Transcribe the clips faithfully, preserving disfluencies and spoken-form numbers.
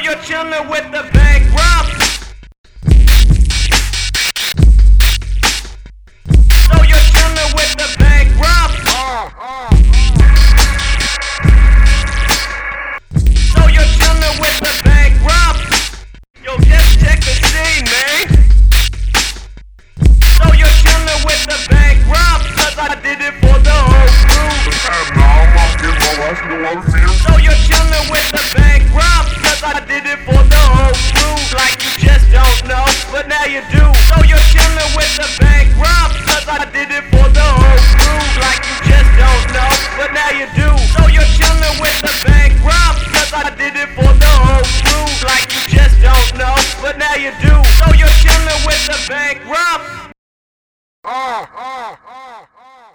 you're chillin' with the bankrupt. So you're chillin' with the bankrupt. Uh, uh, uh. So you're chillin' with the bankrupt. Yo, just check the scene, man. So you're chillin' with the bankrupt, cause I did it for the whole crew. So you're chillin' with the bankrupt, cause I did it for the whole crew. Like you just don't know, but now you do. So you're chillin' with the bankrupt, cause I did it for the whole crew. Like you just don't know, but now you do. So you're chillin' with the bankrupt, cause I did it for the whole crew. Like you just don't know, but now you do. So you're chillin' with the bankrupt. Uh, uh, uh, uh.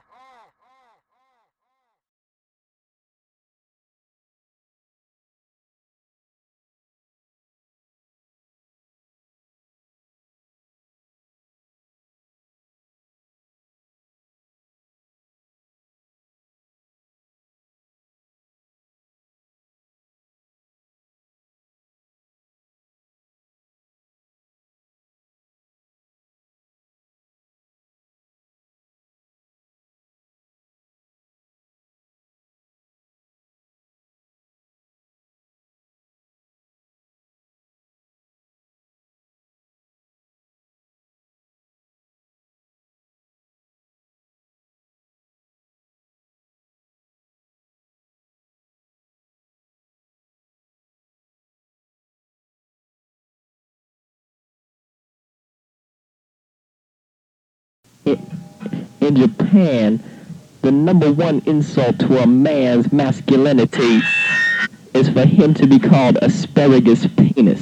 In Japan, the number one insult to a man's masculinity is for him to be called asparagus penis.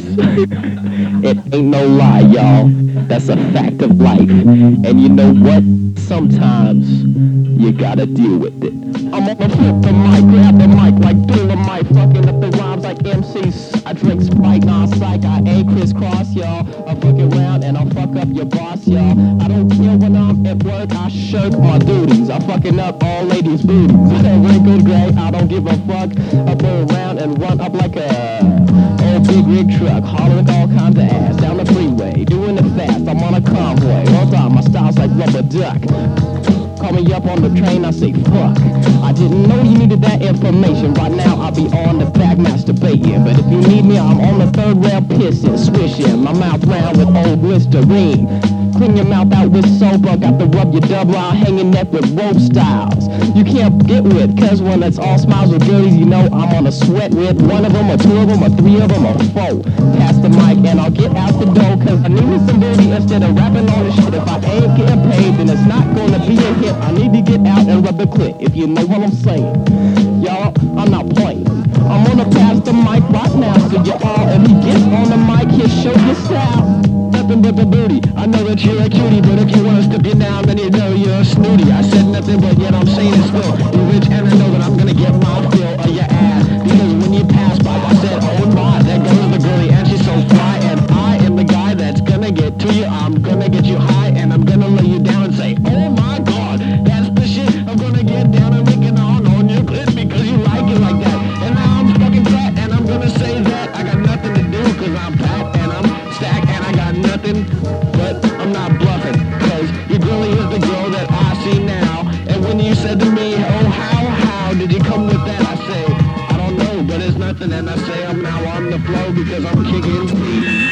It ain't no lie, y'all. That's a fact of life. And you know what? Sometimes you gotta deal with it. I'm gonna flip the mic, grab the mic like Dolomite, fucking up the rhymes like M Cs. I drink Sprite, non-psych, I ain't crisscross, y'all. I fuck around and I'll fuck up your boss, y'all. I don't care when I'm at work, I shirk my duties. I fucking up all ladies' booties. I don't wrinkled gray, I don't give a fuck. I go around and run up like a old big rig truck, hollering all kinds of ass down the freeway, doing it fast. I'm on a convoy, all time my style's like rubber duck. Call me up on the train, I say fuck. I didn't know you needed that information. Right now I'll be on the back masturbating. But if you need me, I'm on the third rail pissing, swishing my mouth round with old Listerine. Clean your mouth out with soap, I got to rub your double out, hanging neck with rope styles. You can't get with, cause when it's all smiles with girlies, you know I'm on a sweat with one of them, or two of them, or three of them, or four. Pass the mic and I'll get out the door, cause I need me some booty instead of rapping on the shit. If I ain't getting paid, then it's not gonna be a hit. I need to get out and rub the clit, if you know what I'm saying. Y'all, I'm not playing. I'm gonna pass the mic right now, so y'all, if he gets on the mic, he'll show you style. Nothing but the booty. I know that you're a cutie, but if you wanna step you down, then you know you're a snooty. I said nothing, but yet I'm saying it still. You're rich and I know that I'm gonna get my fill of your ass. Because when you pass by, I said, oh my, there goes the girlie, and she's so fly. And I am the guy that's gonna get to you. I'm gonna get you high, and I'm gonna lay you down and say, oh my god, that's the shit. I'm gonna get down and make it on on your clit because you like it like that. And now I'm fucking fat, and I'm gonna say that I got nothing to do, cause I'm fat, and I'm stacked, and I got nothing, but I'm not bluffing, cause your girlie is the girl that I see now. And when you said to me, oh how, how did you come with that? I say, I don't know, but it's nothing, and I say I'm now on the flow because I'm kicking.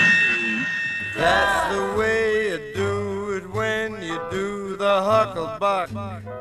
That's the way you do it when you do the hucklebuck.